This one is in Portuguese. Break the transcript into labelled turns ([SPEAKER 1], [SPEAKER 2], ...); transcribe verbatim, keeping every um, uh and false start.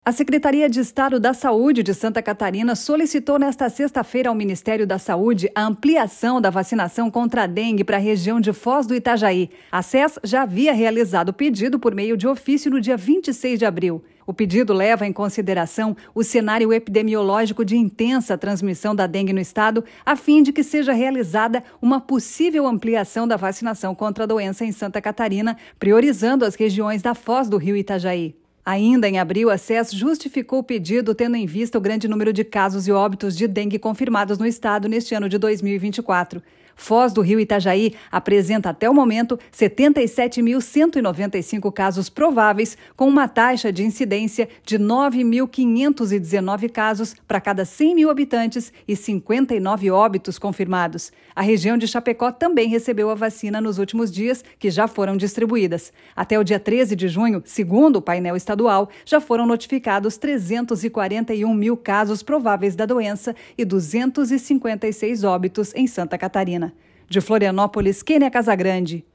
[SPEAKER 1] A Secretaria de Estado da Saúde de Santa Catarina solicitou nesta sexta-feira ao Ministério da Saúde a ampliação da vacinação contra a dengue para a região de Foz do Itajaí. A S E S já havia realizado o pedido por meio de ofício no dia vinte e seis de abril. O pedido leva em consideração o cenário epidemiológico de intensa transmissão da dengue no estado, a fim de que seja realizada uma possível ampliação da vacinação contra a doença em Santa Catarina, priorizando as regiões da Foz do Rio Itajaí. Ainda em abril, a S E S justificou o pedido tendo em vista o grande número de casos e óbitos de dengue confirmados no estado neste ano de dois mil e vinte e quatro. Foz do Rio Itajaí apresenta até o momento setenta e sete mil cento e noventa e cinco casos prováveis, com uma taxa de incidência de nove mil quinhentos e dezenove casos para cada cem mil habitantes e cinquenta e nove óbitos confirmados. A região de Chapecó também recebeu a vacina nos últimos dias, que já foram distribuídas. Até o dia treze de junho, segundo o painel estadual, já foram notificados trezentos e quarenta e um mil casos prováveis da doença e duzentos e cinquenta e seis óbitos em Santa Catarina. De Florianópolis, Kênia Casagrande.